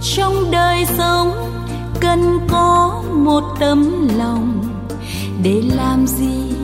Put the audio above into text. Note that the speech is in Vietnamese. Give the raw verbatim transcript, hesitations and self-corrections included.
trong đời sống cần có một tấm lòng, để làm gì